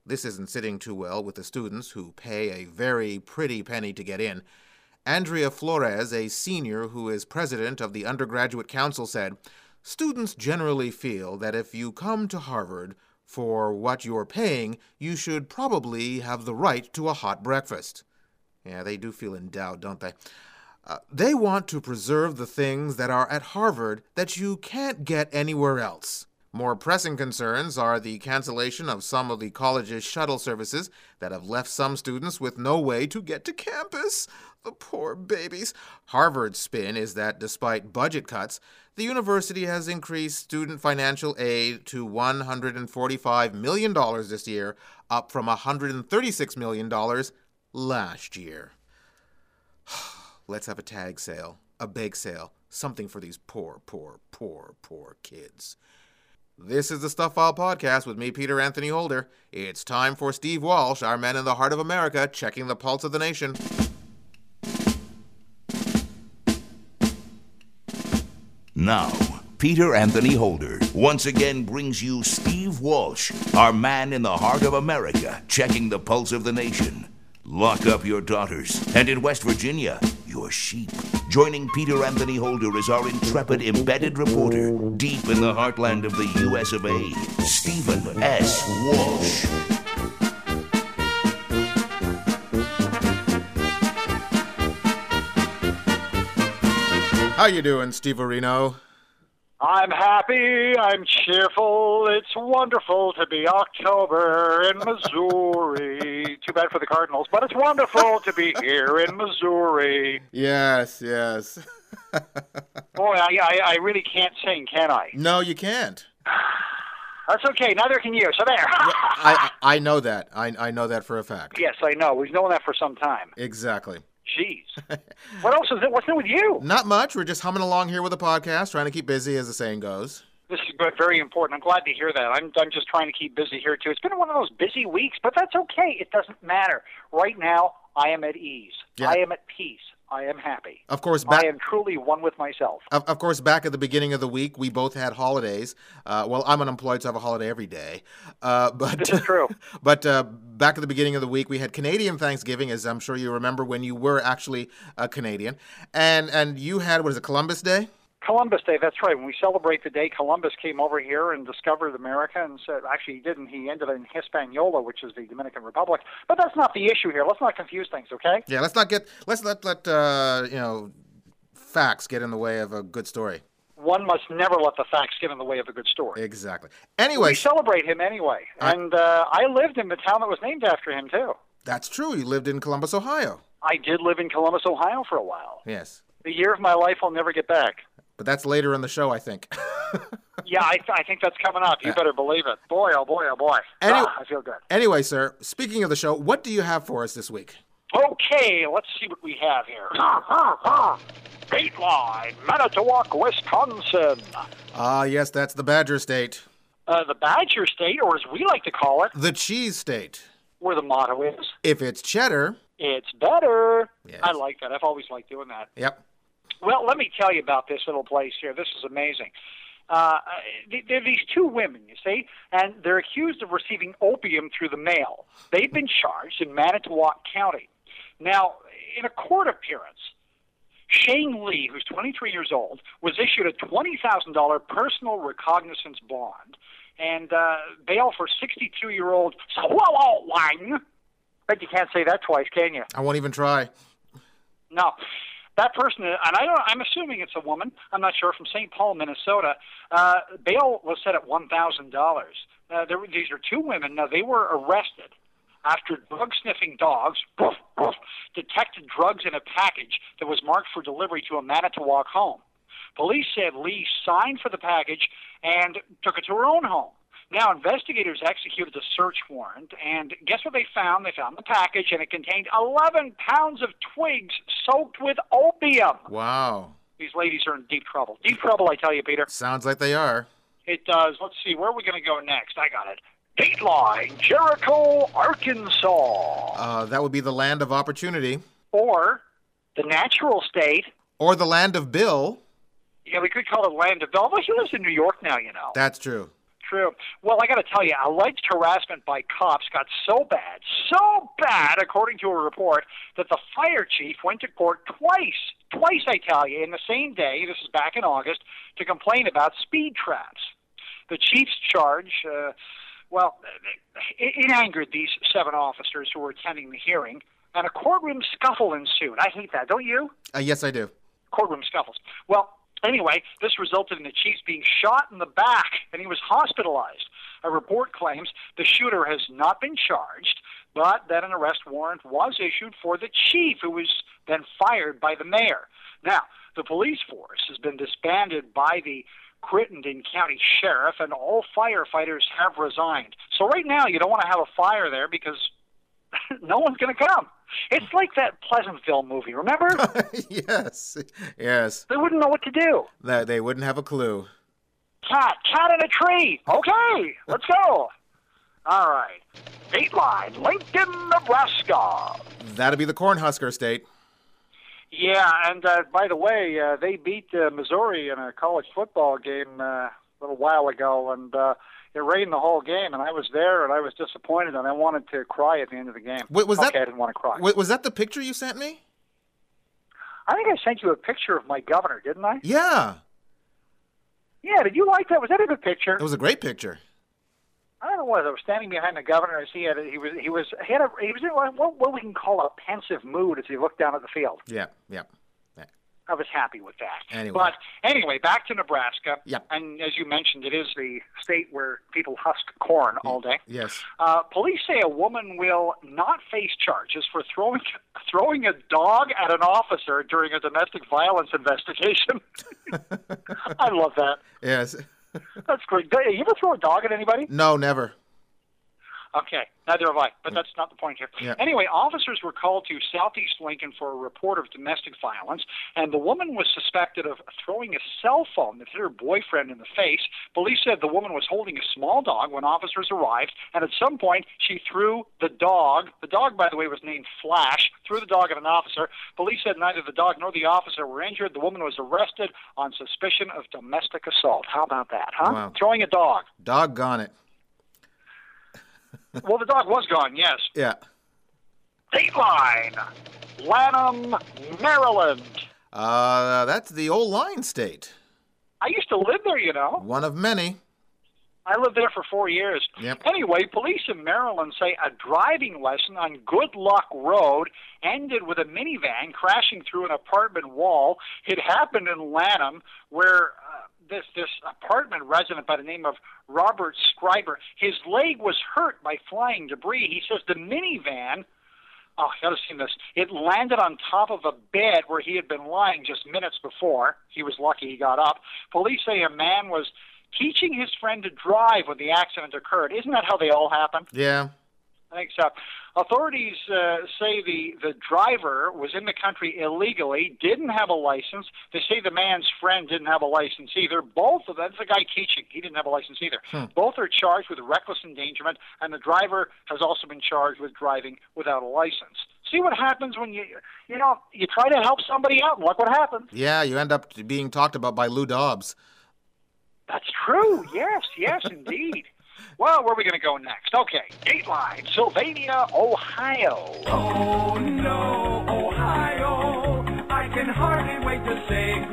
This isn't sitting too well with the students who pay a very pretty penny to get in. Andrea Flores, a senior who is president of the Undergraduate Council, said, "Students generally feel that if you come to Harvard for what you're paying, you should probably have the right to a hot breakfast." Yeah, they do feel endowed, don't they? They want to preserve the things that are at Harvard that you can't get anywhere else. More pressing concerns are the cancellation of some of the college's shuttle services that have left some students with no way to get to campus. The poor babies. Harvard's spin is that despite budget cuts, the university has increased student financial aid to $145 million this year, up from $136 million last year. Let's have a tag sale, a bake sale, something for these poor kids. This is the Stuff File Podcast with me, Peter Anthony Holder. It's time for Steve Walsh, our man in the heart of America, checking the pulse of the nation. Now, Peter Anthony Holder once again brings you Steve Walsh, our man in the heart of America, checking the pulse of the nation. Lock up your daughters, and in West Virginia, your sheep. Joining Peter Anthony Holder is our intrepid embedded reporter, deep in the heartland of the U.S. of A., Stephen S. Walsh. How you doing, Steve Areno? I'm happy, I'm cheerful, it's wonderful to be October in Missouri. Too bad for the Cardinals, but it's wonderful to be here in Missouri. Yes. Boy, I really can't sing, can I? No, you can't. That's okay, neither can you, so there. I know that. I know that for a fact. Yes, I know. We've known that for some time. Exactly. Jeez. What else is it? What's new with you? Not much. We're just humming along here with the podcast, trying to keep busy, as the saying goes. This is good, very important. I'm glad to hear that. I'm just trying to keep busy here, too. It's been one of those busy weeks, but that's okay. It doesn't matter. Right now, I am at ease. Yeah. I am at peace. I am happy. Of course, I am truly one with myself. Of course, back at the beginning of the week, we both had holidays. Well, I'm unemployed, so I have a holiday every day. But this is true. But back at the beginning of the week, we had Canadian Thanksgiving, as I'm sure you remember when you were actually a Canadian. And you had, what is it, Columbus Day? Columbus Day, that's right. When we celebrate the day Columbus came over here and discovered America and said, actually he didn't, he ended in Hispaniola, which is the Dominican Republic. But that's not the issue here. Let's not confuse things, okay? Yeah, let's let facts get in the way of a good story. One must never let the facts get in the way of a good story. Exactly. Anyway. We celebrate him anyway. And I lived in the town that was named after him, too. That's true. You lived in Columbus, Ohio. I did live in Columbus, Ohio for a while. Yes. The year of my life I'll never get back. But that's later in the show, I think. Yeah, I think that's coming up. You better believe it. Boy, oh boy, oh boy. I feel good. Anyway, sir, speaking of the show, what do you have for us this week? Okay, let's see what we have here. Dateline, Manitowoc, Wisconsin. Yes, that's the Badger State. The Badger State, or as we like to call it, the Cheese State. Where the motto is, if it's cheddar, it's better. Yes. I like that. I've always liked doing that. Yep. Well, let me tell you about this little place here. This is amazing. There are these two women, you see, and they're accused of receiving opium through the mail. They've been charged in Manitowoc County. Now, in a court appearance, Shane Lee, who's 23 years old, was issued a $20,000 personal recognizance bond and bail for 62-year-old Swallow Wang. Bet you can't say that twice, can you? I won't even try. No. That person, and I'm assuming it's a woman, I'm not sure, from St. Paul, Minnesota, bail was set at $1,000. These are two women. Now, they were arrested after drug-sniffing dogs detected drugs in a package that was marked for delivery to a Manitowoc home. Police said Lee signed for the package and took it to her own home. Now, investigators executed a search warrant, and guess what they found? They found the package, and it contained 11 pounds of twigs soaked with opium. Wow. These ladies are in deep trouble. Deep trouble, I tell you, Peter. Sounds like they are. It does. Let's see. Where are we going to go next? I got it. Dateline, Jericho, Arkansas. That would be the land of opportunity. Or the natural state. Or the land of Bill. Yeah, we could call it land of Bill. Well, he lives in New York now, you know. That's true. True. Well, I got to tell you, alleged harassment by cops got so bad, according to a report, that the fire chief went to court twice, I tell you, in the same day, this is back in August, to complain about speed traps. The chief's charge, it angered these 7 officers who were attending the hearing, and a courtroom scuffle ensued. I hate that, don't you? Yes, I do. Courtroom scuffles. Well, anyway, this resulted in the chief being shot in the back, and he was hospitalized. A report claims the shooter has not been charged, but that an arrest warrant was issued for the chief, who was then fired by the mayor. Now, the police force has been disbanded by the Crittenden County Sheriff, and all firefighters have resigned. So right now, you don't want to have a fire there because no one's going to come. It's like that Pleasantville movie, remember? Yes. They wouldn't know what to do. They wouldn't have a clue. Cat in a tree. Okay, let's go. All right. Dateline, Lincoln, Nebraska. That'd be the Cornhusker State. Yeah, and by the way, they beat Missouri in a college football game a little while ago, and it rained the whole game, and I was there, and I was disappointed, and I wanted to cry at the end of the game. Wait, I didn't want to cry. Was that the picture you sent me? I think I sent you a picture of my governor, didn't I? Yeah. Yeah, did you like that? Was that a good picture? It was a great picture. I don't know what. I was standing behind the governor as he was in what we can call a pensive mood as he looked down at the field. Yeah. I was happy with that. Anyway. But anyway, back to Nebraska. Yep. And as you mentioned, it is the state where people husk corn all day. Yes. Police say a woman will not face charges for throwing a dog at an officer during a domestic violence investigation. I love that. Yes. That's great. You ever throw a dog at anybody? No, never. Okay, neither have I, but that's not the point here. Yeah. Anyway, officers were called to Southeast Lincoln for a report of domestic violence, and the woman was suspected of throwing a cell phone that hit her boyfriend in the face. Police said the woman was holding a small dog when officers arrived, and at some point she threw the dog. The dog, by the way, was named Flash, threw the dog at an officer. Police said neither the dog nor the officer were injured. The woman was arrested on suspicion of domestic assault. How about that, huh? Wow. Throwing a dog. Doggone it. Well, the dog was gone, yes. Yeah. Dateline, Lanham, Maryland. That's the old line state. I used to live there, you know. One of many. I lived there for 4 years. Yep. Anyway, police in Maryland say a driving lesson on Good Luck Road ended with a minivan crashing through an apartment wall. It happened in Lanham, where this apartment resident by the name of Robert Scriber, his leg was hurt by flying debris. He says the minivan, oh, you gotta see this, it landed on top of a bed where he had been lying just minutes before. He was lucky he got up. Police say a man was teaching his friend to drive when the accident occurred. Isn't that how they all happen? Yeah. I think so. Authorities say the driver was in the country illegally, didn't have a license. They say the man's friend didn't have a license either. Both of them, that's the guy teaching. He didn't have a license either. Both are charged with reckless endangerment, and the driver has also been charged with driving without a license. See what happens when you try to help somebody out, and look what happens. Yeah, you end up being talked about by Lou Dobbs. That's true. Yes, indeed. Well, where are we going to go next? Okay, Dateline, Sylvania, Ohio. Oh, no, Ohio, I can hardly wait to say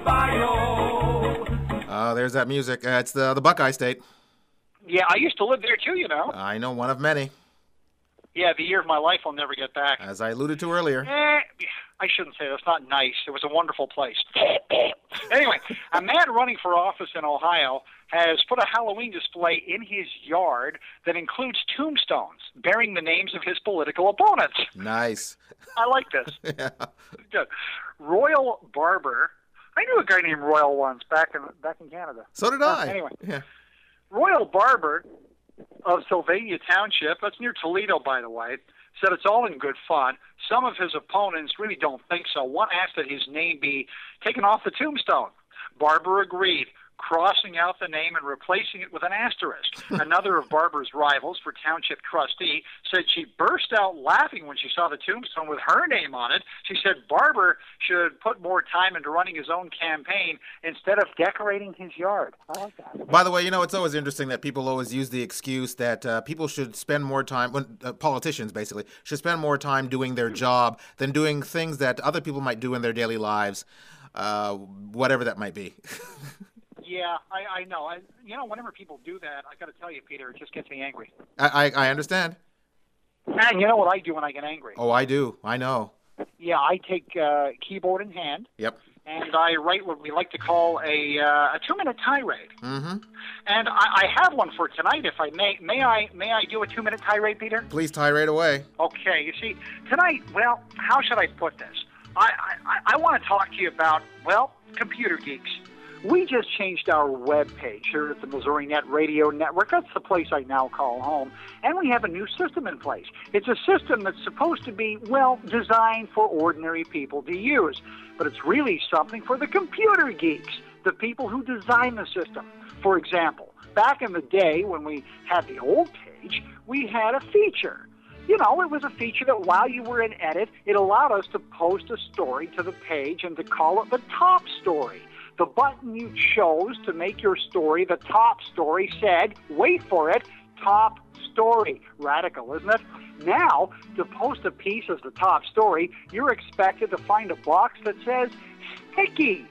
goodbye. There's that music. It's the Buckeye State. Yeah, I used to live there too, you know. I know, one of many. Yeah, the year of my life I'll never get back. As I alluded to earlier. I shouldn't say that's not nice. It was a wonderful place. Anyway, a man running for office in Ohio has put a Halloween display in his yard that includes tombstones bearing the names of his political opponents. Nice. I like this. Yeah. Good. Royal Barber. I knew a guy named Royal once back in Canada. So did I. Anyway. Yeah. Royal Barber of Sylvania Township, that's near Toledo, by the way, said it's all in good fun. Some of his opponents really don't think so. One asked that his name be taken off the tombstone. Barber agreed. crossing out the name and replacing it with an asterisk. Another of Barbara's rivals for township trustee said she burst out laughing when she saw the tombstone with her name on it. She said Barber should put more time into running his own campaign instead of decorating his yard. I like that. By the way, it's always interesting that people always use the excuse that people should spend more time, politicians basically, should spend more time doing their job than doing things that other people might do in their daily lives, whatever that might be. Yeah, I know. Whenever people do that, I got to tell you, Peter, it just gets me angry. I understand. And you know what I do when I get angry? Oh, I do. I know. Yeah, I take keyboard in hand. Yep. And I write what we like to call a 2-minute tirade. Mm-hmm. And I have one for tonight, if I may. May I do a 2-minute tirade, Peter? Please tirade away. Okay. You see, tonight, well, how should I put this? I want to talk to you about, well, computer geeks. We just changed our web page here at the Missouri Net Radio Network. That's the place I now call home. And we have a new system in place. It's a system that's supposed to be, well, designed for ordinary people to use. But it's really something for the computer geeks, the people who design the system. For example, back in the day when we had the old page, we had a feature. It was a feature that while you were in edit, it allowed us to post a story to the page and to call it the top story. The button you chose to make your story the top story said, wait for it, top story. Radical, isn't it? Now, to post a piece as the top story, you're expected to find a box that says, sticky.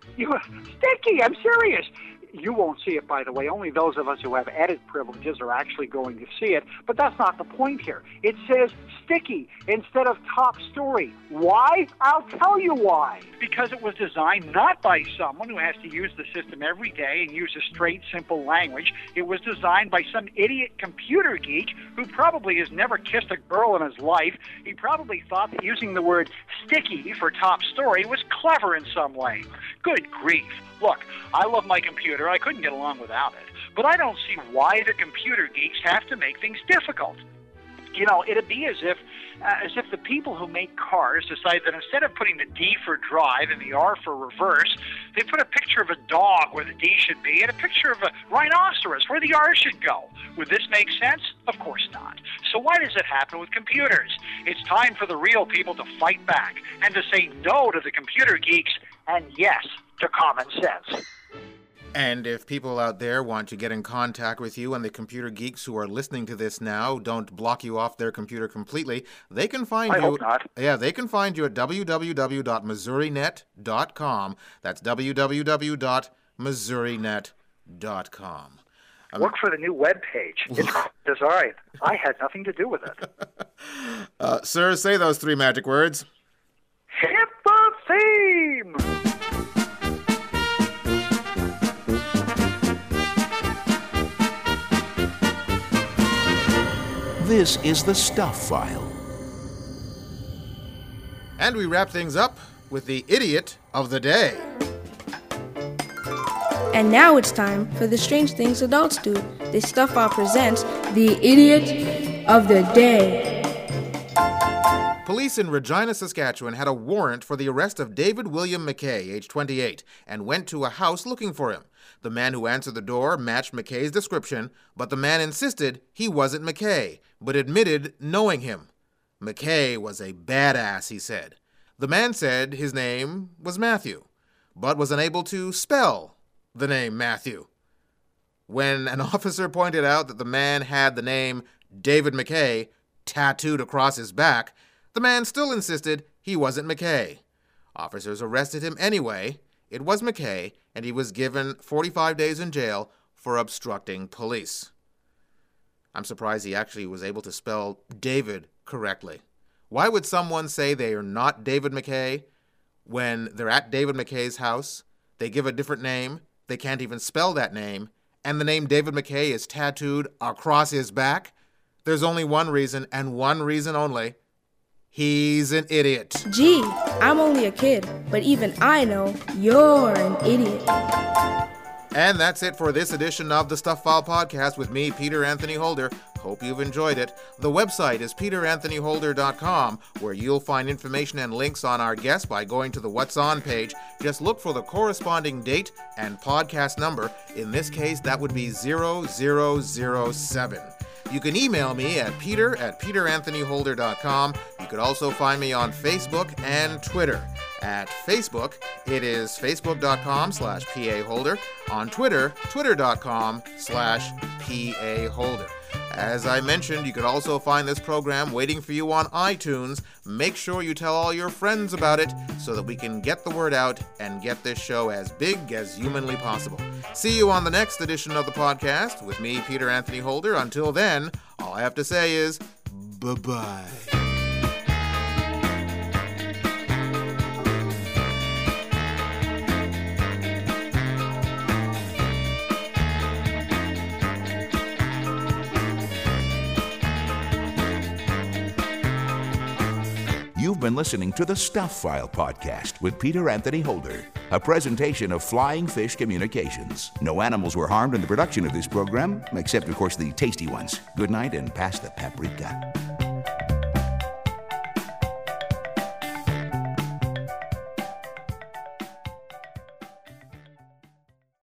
Sticky, I'm serious. You won't see it, by the way. Only those of us who have edit privileges are actually going to see it. But that's not the point here. It says sticky instead of top story. Why? I'll tell you why. Because it was designed not by someone who has to use the system every day and use a straight, simple language. It was designed by some idiot computer geek who probably has never kissed a girl in his life. He probably thought that using the word sticky for top story was clever in some way. Good grief. Look, I love my computer. I couldn't get along without it. But I don't see why the computer geeks have to make things difficult. It'd be as if the people who make cars decide that instead of putting the D for drive and the R for reverse, they put a picture of a dog where the D should be and a picture of a rhinoceros where the R should go. Would this make sense? Of course not. So why does it happen with computers? It's time for the real people to fight back and to say no to the computer geeks and yes to common sense. And if people out there want to get in contact with you and the computer geeks who are listening to this now don't block you off their computer completely, they can find you. Hope not. Yeah, they can find you at www.missourinet.com. That's www.missourinet.com. Look for the new web page. It's designed. I had nothing to do with it. Sir, say those 3 magic words. Hit the theme! This is the Stuff File. And we wrap things up with the Idiot of the Day. And now it's time for the Strange Things Adults Do. The Stuff File presents the Idiot of the Day. Police in Regina, Saskatchewan had a warrant for the arrest of David William McKay, age 28, and went to a house looking for him. The man who answered the door matched McKay's description, but the man insisted he wasn't McKay, but admitted knowing him. McKay was a badass, he said. The man said his name was Matthew, but was unable to spell the name Matthew. When an officer pointed out that the man had the name David McKay tattooed across his back, the man still insisted he wasn't McKay. Officers arrested him anyway. It was McKay, and he was given 45 days in jail for obstructing police. I'm surprised he actually was able to spell David correctly. Why would someone say they are not David McKay when they're at David McKay's house, they give a different name, they can't even spell that name, and the name David McKay is tattooed across his back? There's only one reason, and one reason only. He's an idiot. Gee, I'm only a kid, but even I know you're an idiot. And that's it for this edition of the Stuff File Podcast with me, Peter Anthony Holder, hope you've enjoyed it. The website is peteranthonyholder.com, where you'll find information and links on our guests by going to the What's On page. Just look for the corresponding date and podcast number. In this case, that would be 0007. You can email me at peter@peteranthonyholder.com. You could also find me on Facebook and Twitter. At Facebook, it is facebook.com/PAHolder. On Twitter, twitter.com/PAHolder. As I mentioned, you could also find this program waiting for you on iTunes. Make sure you tell all your friends about it so that we can get the word out and get this show as big as humanly possible. See you on the next edition of the podcast with me, Peter Anthony Holder. Until then, all I have to say is bye-bye. You've been listening to the Stuff File podcast with Peter Anthony Holder, a presentation of Flying Fish Communications. No animals were harmed in the production of this program, except, of course, the tasty ones. Good night and pass the paprika.